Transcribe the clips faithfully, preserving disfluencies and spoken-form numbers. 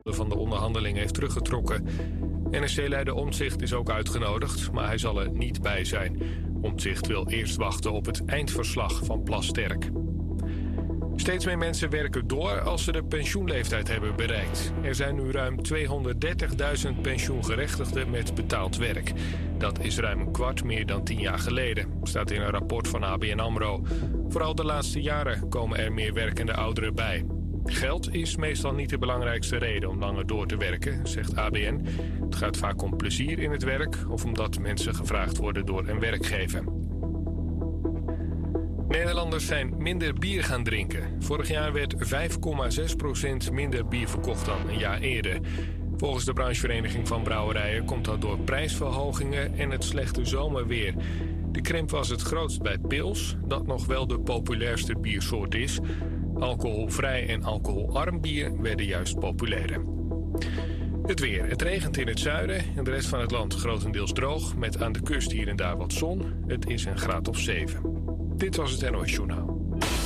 van de onderhandeling heeft teruggetrokken. N S C-leider Omtzigt is ook uitgenodigd, maar hij zal er niet bij zijn. Omtzigt wil eerst wachten op het eindverslag van Plasterk. Steeds meer mensen werken door als ze de pensioenleeftijd hebben bereikt. Er zijn nu ruim tweehonderddertigduizend pensioengerechtigden met betaald werk. Dat is ruim een kwart meer dan tien jaar geleden, staat in een rapport van A B N AMRO. Vooral de laatste jaren komen er meer werkende ouderen bij. Geld is meestal niet de belangrijkste reden om langer door te werken, zegt A B N. Het gaat vaak om plezier in het werk of omdat mensen gevraagd worden door een werkgever. Nederlanders zijn minder bier gaan drinken. Vorig jaar werd vijf komma zes procent minder bier verkocht dan een jaar eerder. Volgens de branchevereniging van brouwerijen komt dat door prijsverhogingen en het slechte zomerweer. De krimp was het grootst bij pils, dat nog wel de populairste biersoort is. Alcoholvrij en alcoholarm bier werden juist populairder. Het weer. Het regent in het zuiden en de rest van het land grotendeels droog, met aan de kust hier en daar wat zon. Het is een graad of zeven. Dit was het N O S Journaal.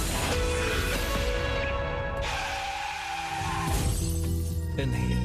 Een heel.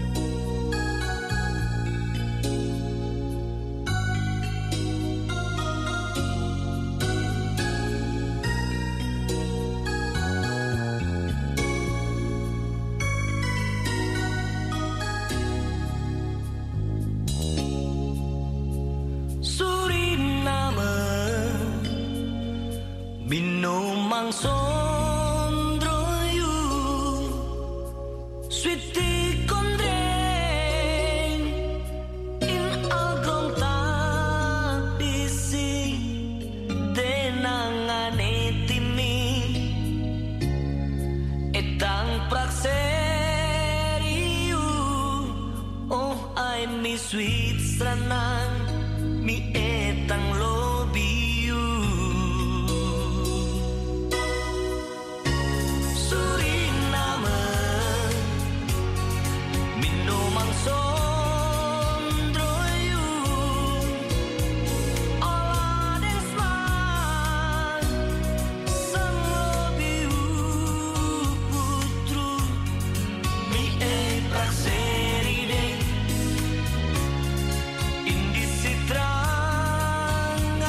Indisitra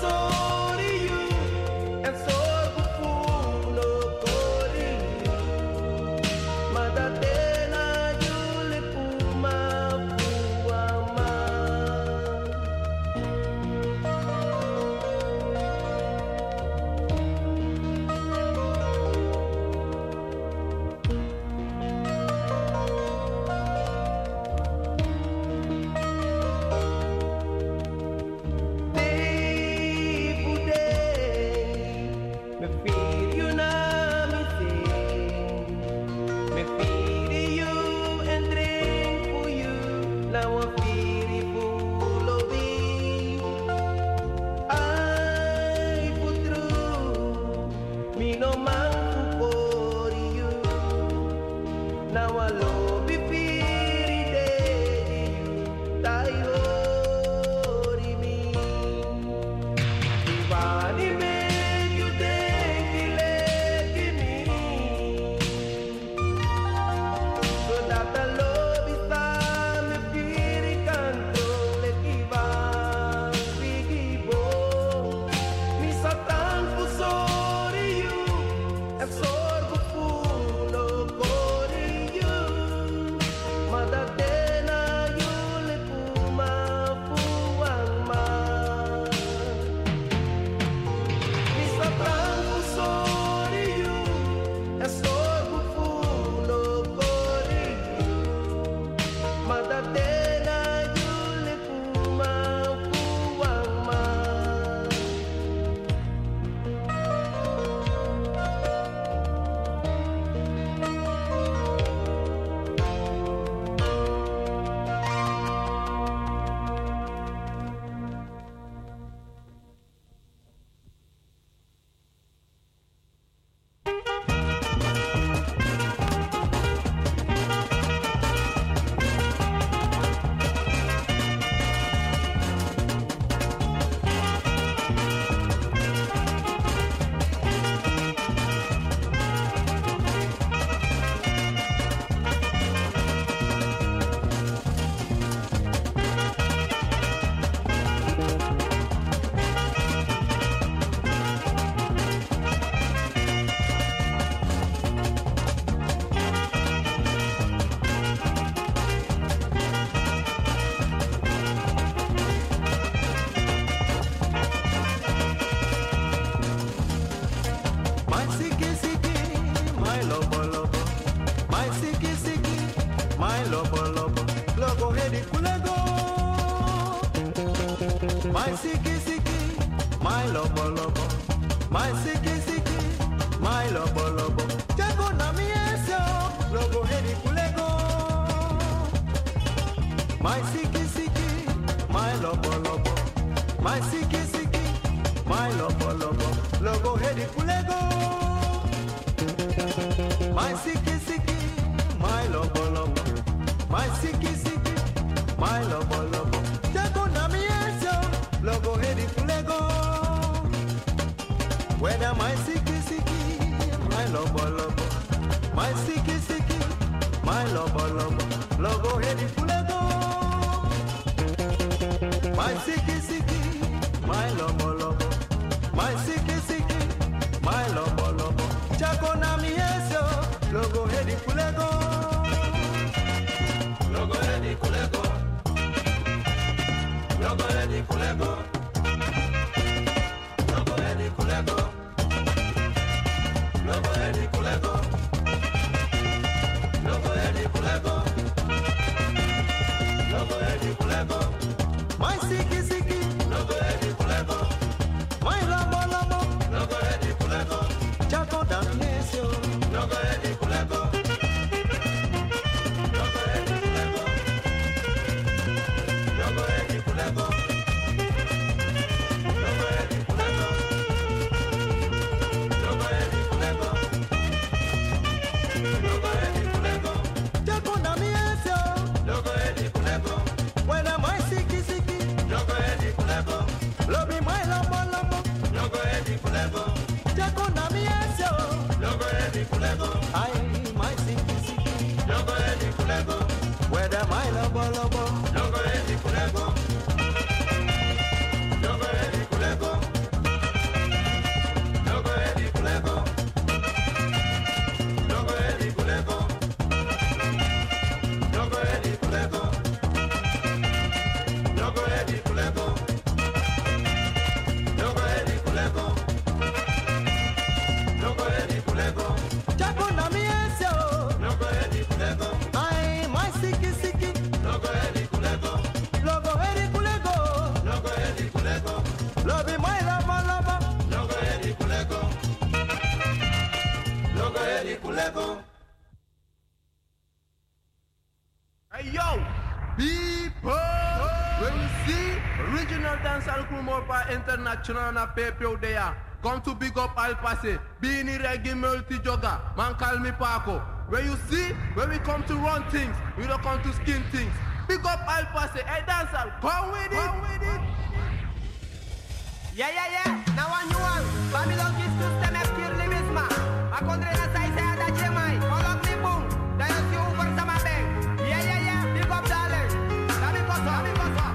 My siki siki, my lobo lobo. My siki siki, my lobo lobo. Jago na mi eso, logo hedi kulego. My siki siki, my lobo lobo. My siki siki, my lobo lobo. Logo hedi kulego. My siki siki, my lobo lobo. My siki siki, my lobo lobo. Jago na mi eso, logo hedi kulego. Whether my siki siki, my lobo lobo. My siki siki, my lobo lobo. Logo hedi kulego. My siki siki, my lobo lobo. My siki siki, my lobo lobo. Jago na mi eso, logo hedi kulego. Logo hedi kulego. Logo hedi kulego. Logo hedi kulego. Logo hedi kulego. Logo hedi kulego. Logo hedi kulego. My siki siki. Logo hedi kulego. My lobo lobo. Logo hedi kulego. Jago damnesio. Logo hedi kulego. Logo hedi kulego. Logo hedi kulego. ready for level. Hey yo, people! When we see original dancehall crew more for international na pepe there. Come to big up Alpase, Beanie Reggae Multi Jogger, man call me Paco. When you see, when we come to run things, we don't come to skin things. Big up Alpase, hey dancehall, come with it! Come with it! Yeah, yeah, yeah, now one you want, Babylon kiss to stem F Kirli Bisma. A contre na sai sai ada Jemai, Olok ni boom, da yo si over sama bang. Yeah, yeah, yeah, big up darling, Dami Koso, Dami Koso.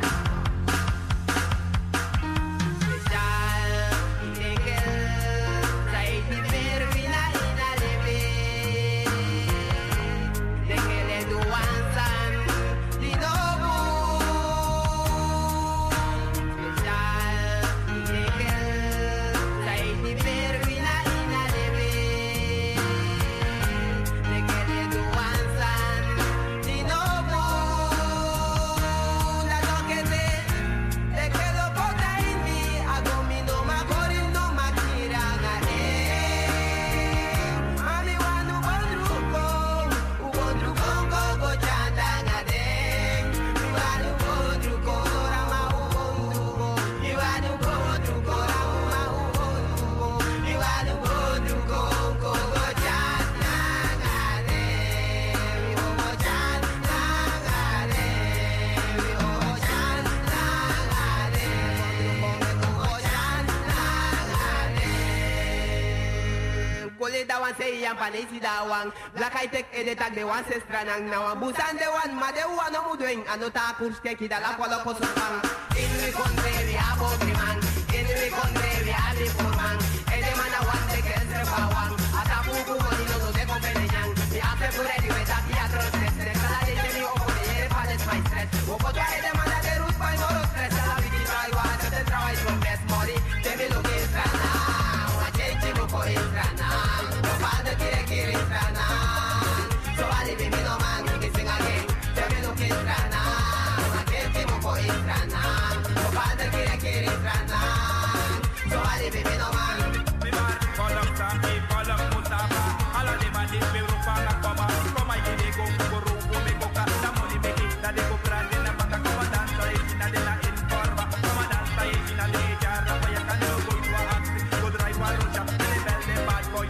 Say yam panesi da wang Black I take e de tag de wan se stranang na wan busan de wan ma de wan no mudweng anota kurske ki da la polo kosupang in we kontre we abo man in we kontre we ali forman e de mana wan de que se bawang ata puku moni no de ko peneñang mi hace pure di we ta teatro stress de kala de mi o de yere pa de my stress o ko de de mana de rut pa no ro stress la vidi trai wa de trai from best mori de me lo que strana wa gente mo ko strana Father, quiere, quiere estranar. So vale, baby, no man, que sing again. Tell me lo que estranar. Aquel tiempo voy a estranar. So Father, quiere, quiere estranar. So vale, baby, no man. Mi bar, follow Sami, follow Mustafa. Ala de mandi, me rupa la coma. Como hay que go, go, rumbo, me coca. La money, me quita de comprar de la banca. Como danza, y final de la informa. Como danza, y final de jarra. Vaya cano, go, y a axi. Go, drive, a lucha. El bel de bad boy.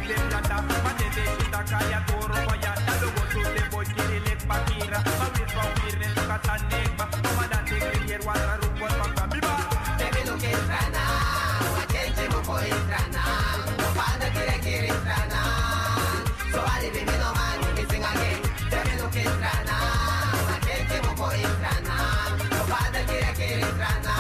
Kaya toro kaya talogo to the boy kiri pakira mawi from kirne to katanegba comandante grier wadra rumbo paka biba debe lo que estrana la gente mo puede estrana no falta quiere quiere estrana so vale baby no man que sing again debe lo que estrana la gente mo puede estrana no falta quiere quiere estrana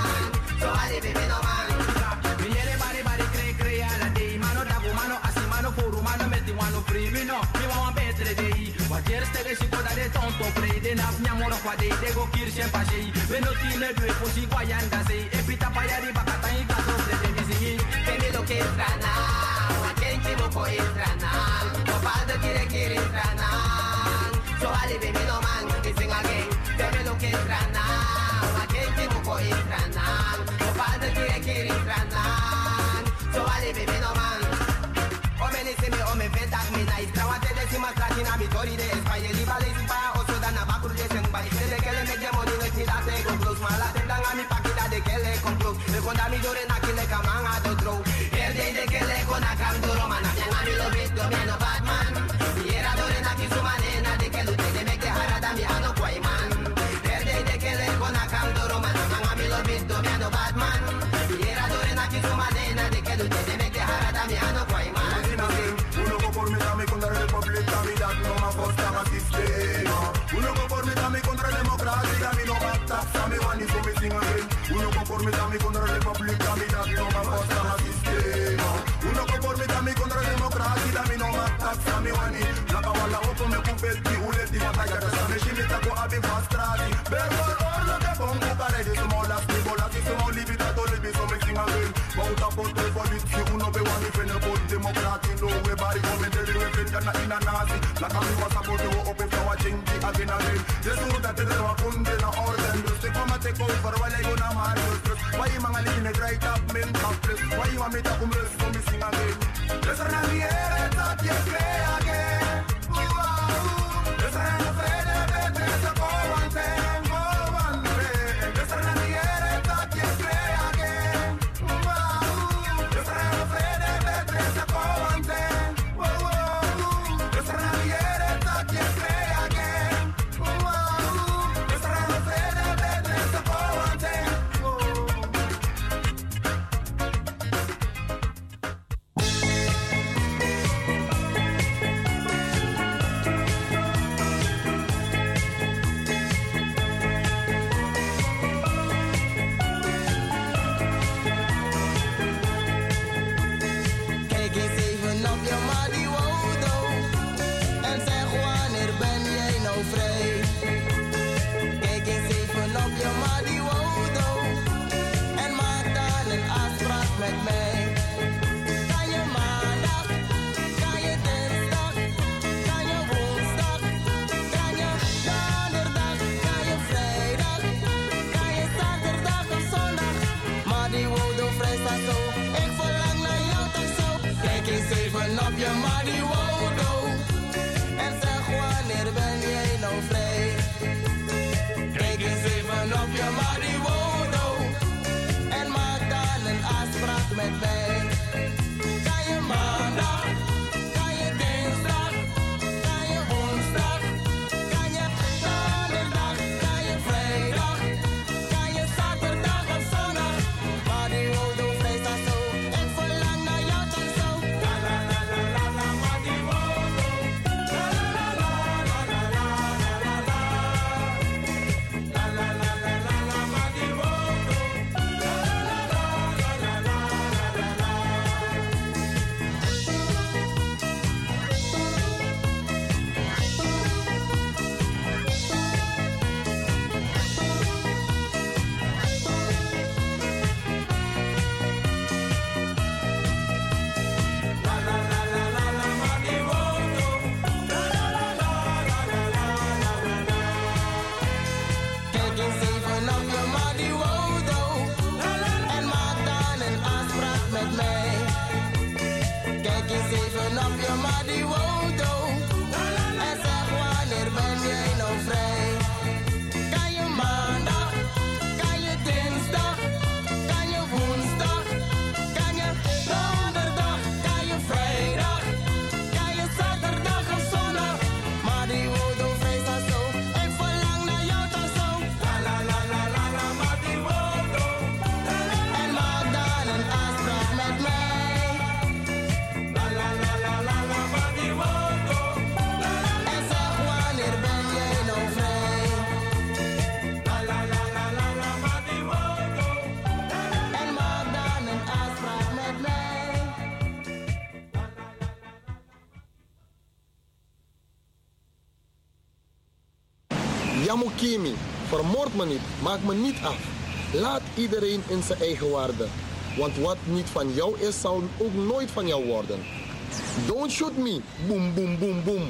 so vale baby no man mi yere bari bari cre crea la de mano da mano así mano por mano metti mano primi no mi va a betre dei qualquier stelle si può dare tonto prede na mia moro qua dei dego kirsi en pasei venotine due posi guayanda sei e pita paya di bacata in caso de disini vedi lo che strana la gente non può strana no falta quiere quiere strana so vale baby no man que sing again vedi lo che strana la gente non può strana no falta quiere quiere strana so vale baby no man o me dice me o me venta me nice trawate decima stratina mitori de españa li vale si pa o so dana bakuru de sen bali de que le me llamo ni le tira te go close mala te dan a mi paquita de que le compro de cuando mi dore na que le caman a do throw el de de que le con a cam duro mana me a mi lo visto me no batman y era dore na que su manena de que lute de me que harada mi ano kwai man el de de que le con a cam duro mana a mi lo visto me no batman y era dore na que su manena de que lute de me que harada mi ano kwai man uno conformitami contra la repubblica mi dat no ma costa ma sistema uno conformitami contra la democracia mi no ma taxa mi wani so mi sing again uno conformitami contra la repubblica mi dat no ma costa ma sistema uno conformitami contra la democracia mi no ma taxa mi wani la kawala opo me kupeti uleti mataya da same shimita ko abi fastrati bergor orlo te pongo kare de smola stibola si smo libita to libi so mi sing again bauta pote politi uno be wani fene bot democracy no we bari come tell you if you're not in a nazi la kami was about to open for watching the again again just so that they are kunde na orden just to come take over while you na mar why you mangali in a right up men top why you want me to come rest for me sing again just na niere tati Yamukimi, vermoord me niet, maak me niet af. Laat iedereen in zijn eigen waarde. Want wat niet van jou is, zal ook nooit van jou worden. Don't shoot me, boom, boom, boom, boom.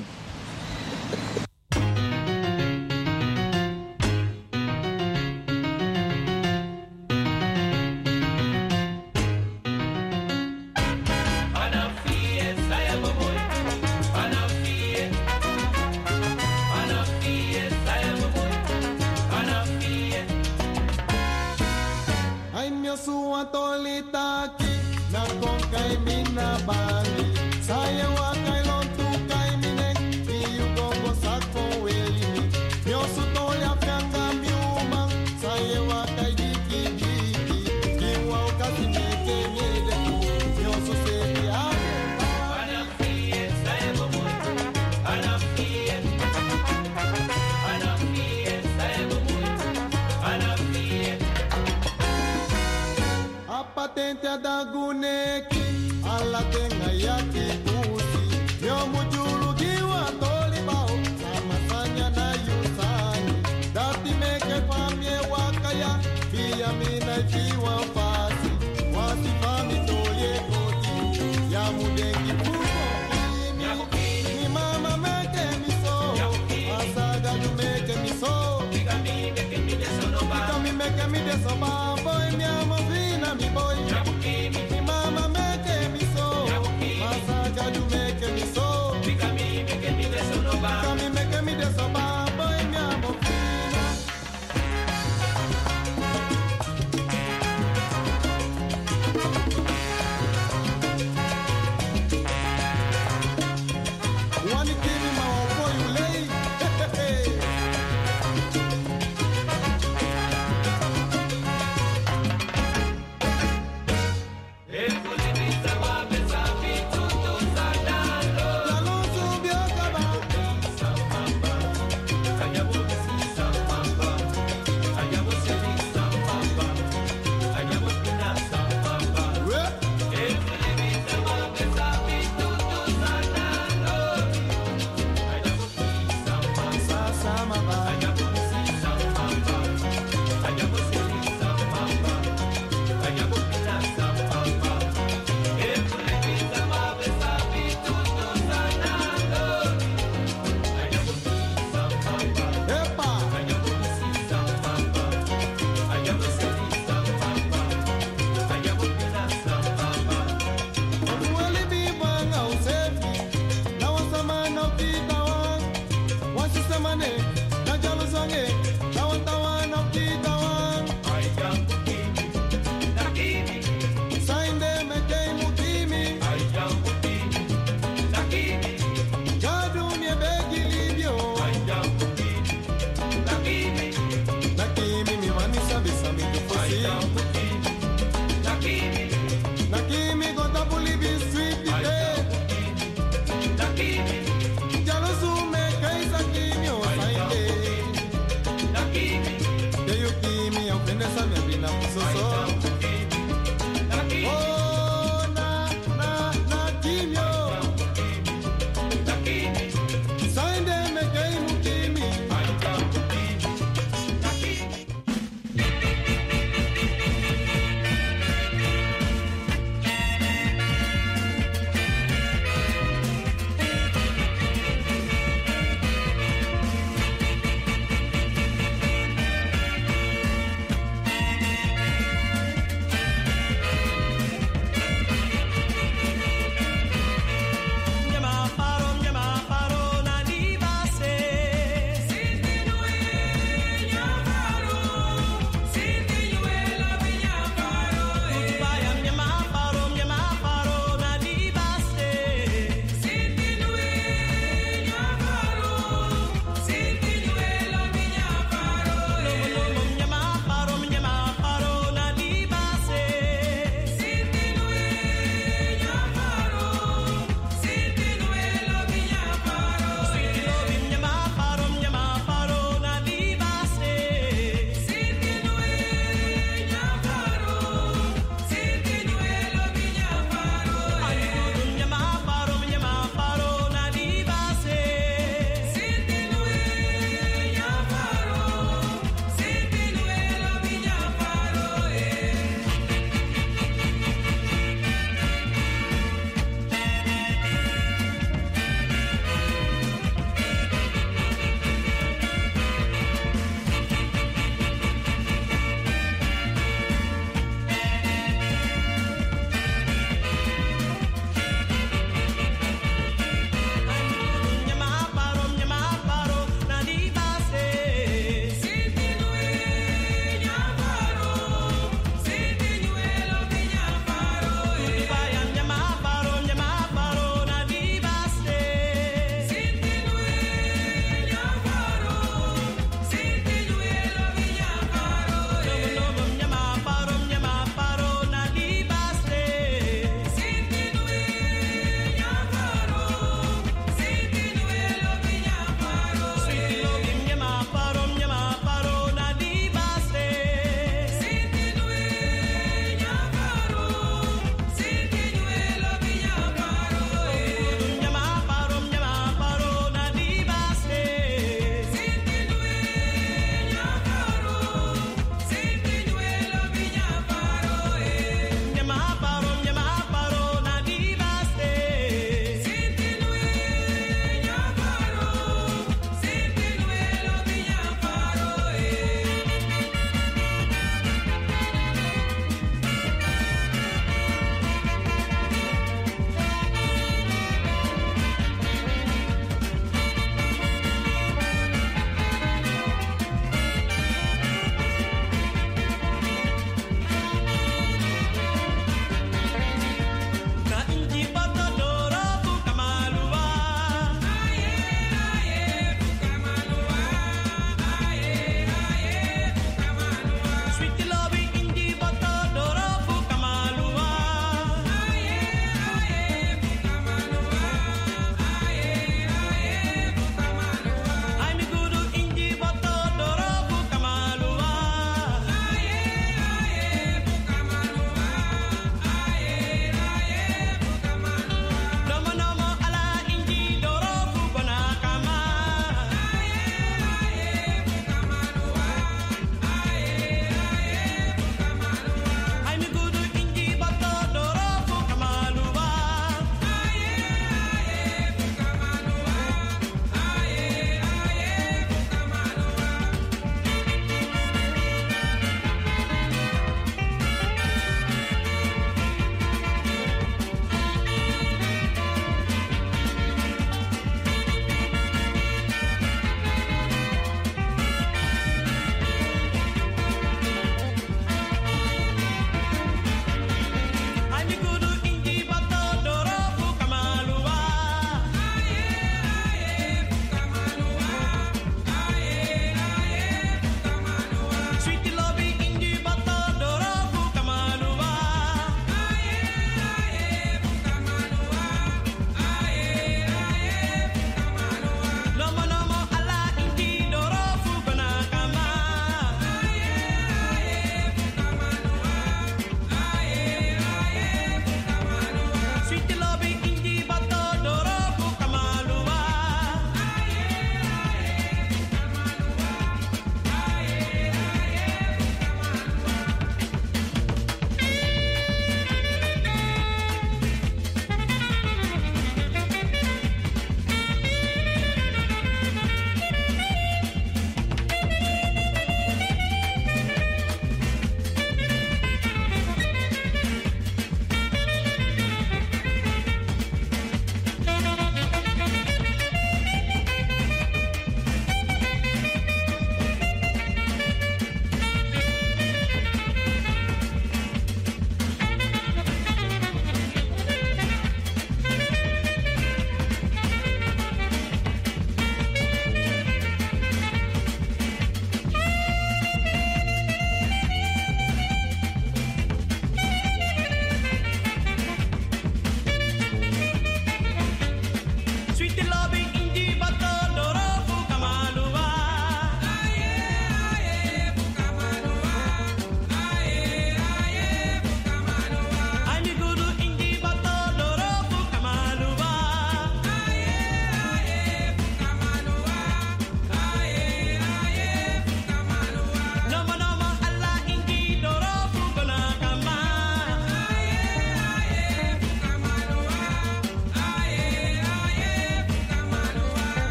Mi mama make me so, Masaka you make me so.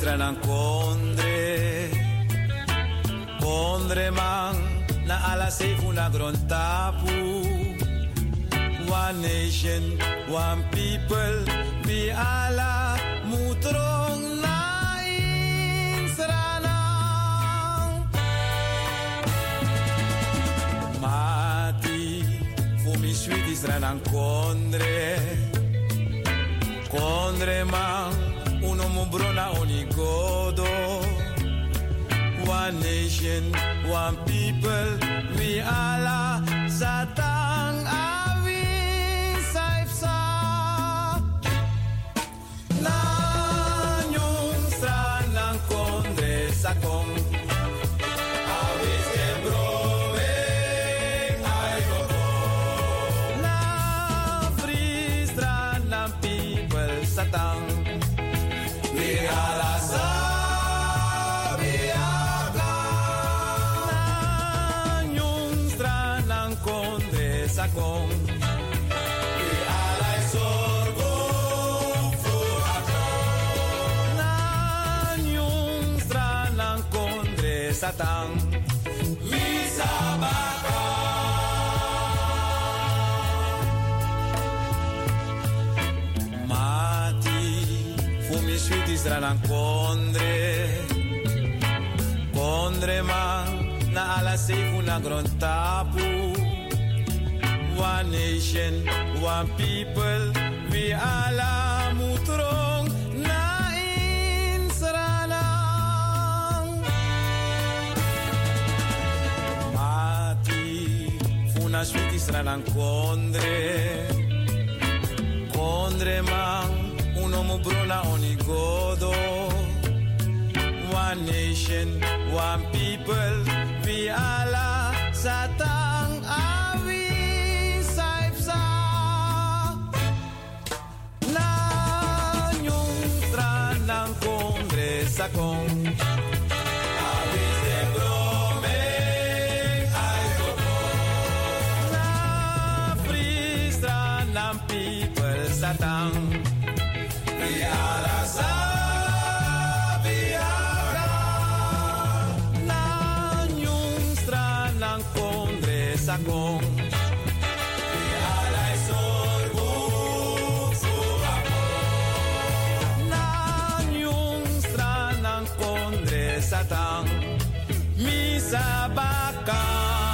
stranan kondre kondre man na ala sefu na grontapu. One nation, one people, we alla mutrong na insranang. Mati, fumi sweet isranan kondre, kondre man, uno mubrona onigodo. One nation, one people, we alla satang awi saipsa. Na nyung stranang kondre sakong awis kembrove aigoko. Na free stranang people satang we alla sa. Sakong we alai sorgo furako na nyung stranang kondre satang misabaka mati fumi sweet stranang kondre kondre man na ala sefu na grontapu. One nation, one people, we alla mutrong na insranang. Mati, funa sweet isranan kondre, kondre man, uno mubrona onigodo. One nation, one people, we alla satang awi. Sakong awis de brome aigoko na free stranang people satang we alla sabiaga na nyung stranang kondre sakong we alla sorgo satang misabaka.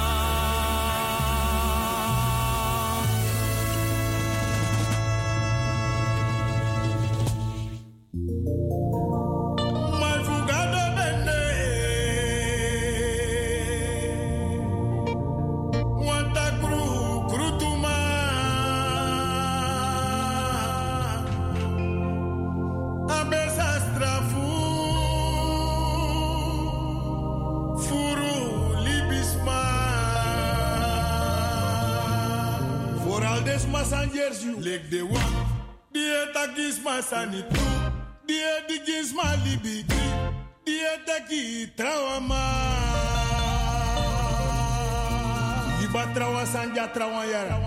Malfugado bende wanta kru krutuma abesa strafu Passengers, you leg the one. The attack is my sanity. The attack is my liberty. The attack is trauma. Iba trauma sanja trauma yara.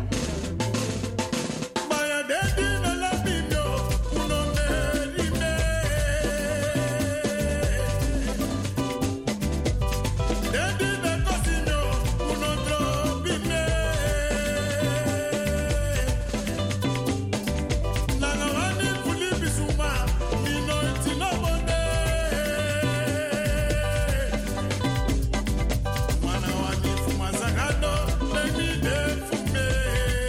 Baya dedi na la bido. Uno me rime. Dedi na cosino. Uno drobi me. Mana wani fuma zagado, let me de fume.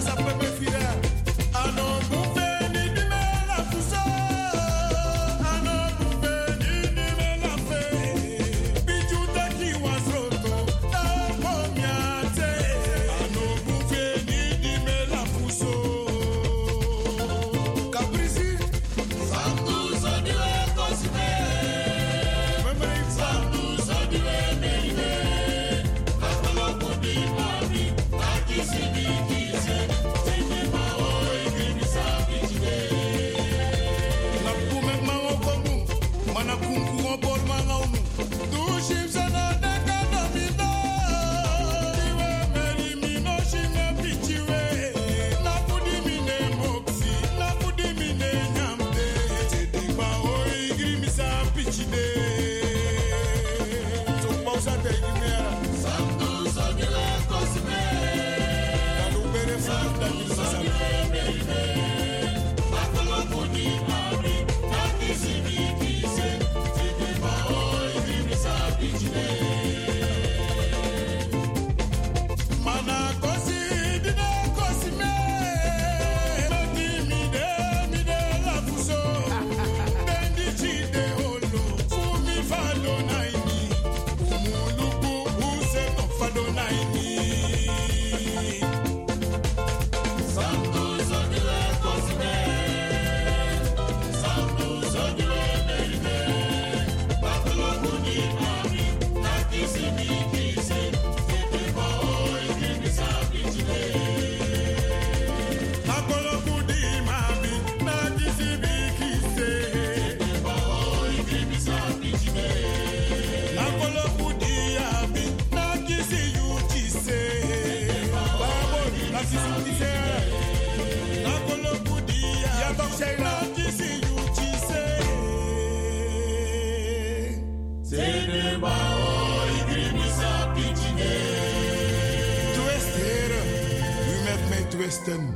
Western.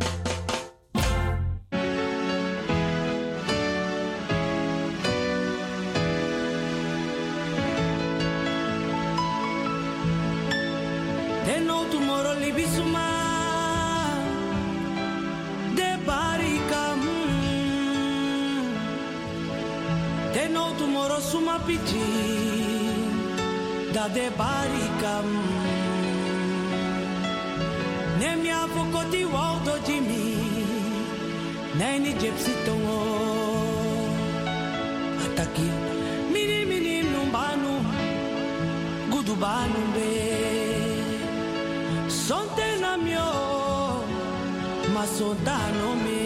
Teno tomorrow libisuma de barikam. Teno tomorrow suma pichi da de barikam. Nemi avokoti waldo jimi Neni gypsy tongo Ataki Mini mini numbanu Gudubanu be Sonte na mio Masodano me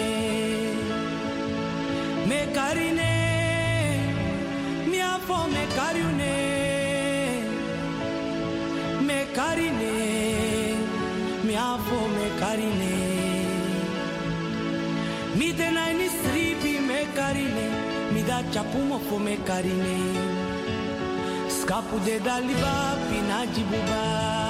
Me karine Mi afo me kariune Me karine Mi afo me karine Mi denai ni stripi me karine Mi da chapumo fo me karine Skapu de daliba pinaji buba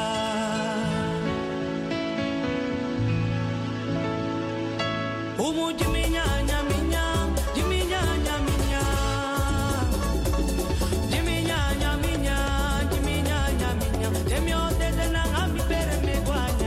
Umu jiminya nyaminya Jiminya nyaminya Jiminya nyaminya Jiminya nyaminya Demio de denang ami pere me guanya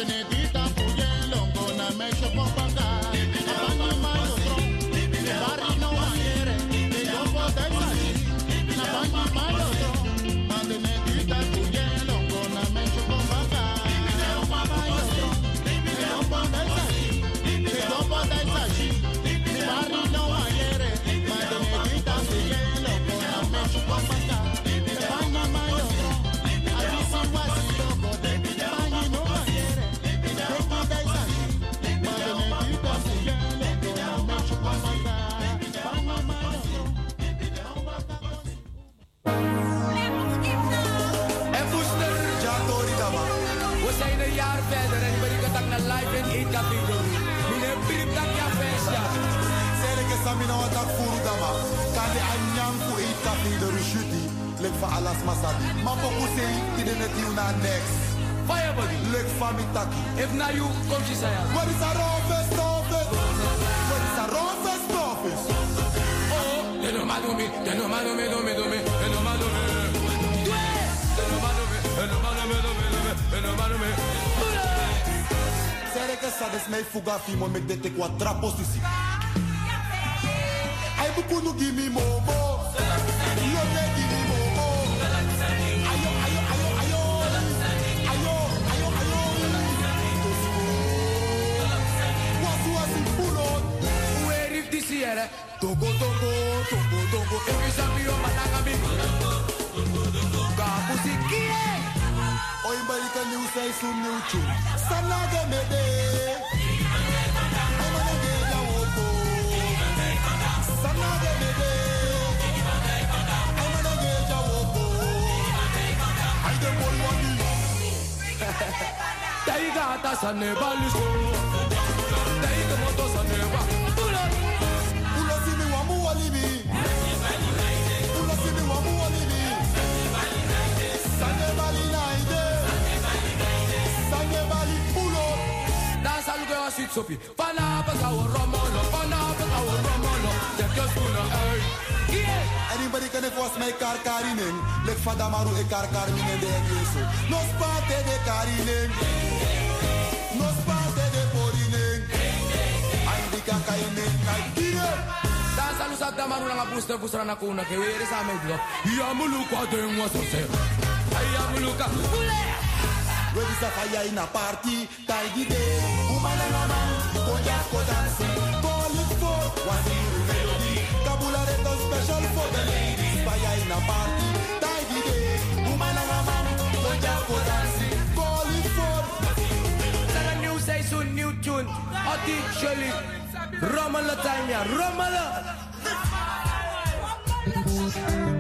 Matenetita puye longo na mecho popaka. Abani mayo tro. Ne bari no mayere. Ne gombo dai sashi. Na bani mayo tro. Matenetita puye longo na mecho popaka. Ne mayo tro. Ne gombo dai sashi. Ne gombo dai sashi. Ne bari no mayere. Matenetita puye longo na mecho popaka. Ne bani mayo tro. Abisi wasi longo de. Bani no mayere. We zijn een jaar verder en ik ben naar live in één café de roe. Meneer Philip, dat je feestje. Zeg ik eens aan mijn ouders voor u dama. Kan je aan jou voor één café de roe schutten? Lek van alles masabi. Maar voor hoe zeg ik dit net hier naar next? Fire buddy. Lek van mijn takkie. If na you, kom je zeggen. What is a raw fest office? What is a raw fest office? Oh, they no man do me, they no man do me, do me, do me, they no man do me. They no man do me, they no man do me, do me, do me, they no man do me. Será que sabes me fuga fimo me dete quattro posizioni. Ai buku no gimme momo. Lo ne gimme momo. Ayo ayo ayo ayo. Ayo ayo ayo. Wasu wasu pulo. Where if this year? Togo togo togo togo. If you sabi yo malangami. Kapusi kie. Oi bari kan new say sun new tune. Sana de mede. Amana de ya woko. Sana de mede. Amana de ya woko. Ai de boy wani. Taiga ta sane baliso. Taiga moto sane ba. Pulo. Pulo si mi wamu walibi. Pulo si mi wamu walibi. Sane bali naide. Sane bali pulo. Dan salu ke wasit sopi. Pana pa sa romolo. Pana pa sa romolo. Check your spoon hey. Yeah. Anybody can force my car carinen. Lek fada maru e car carinen de yeso. No spate de carinen. No spate de porinen. Andi kan kainen kai dire. Dan salu sa damaru na booster booster na kuna ke were sa medlo. Ya mulu kwa den wa so se. Ay ya mulu ka. Ready sa fire in a party. Tai de. Umana mama. Koja ko dance. Call it for. Was in melody. Kabula de special for the ladies. Fire in a party. Tai de. Umana mama. Koja ko dance. Call it for. Sana new season, new tune. Oti Shelly. Romala time ya. Romala.